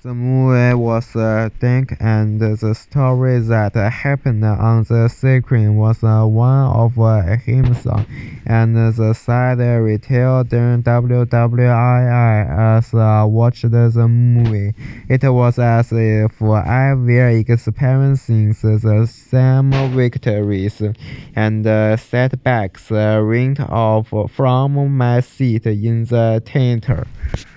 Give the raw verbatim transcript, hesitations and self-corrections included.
The movie was uh, dark and the story that happened on the screen was uh, one of uh, himself, and the side retail during W W I as I watched the movie. It was as if I were experiencing the same victories and uh, setbacks uh, right off from my seat in the theater.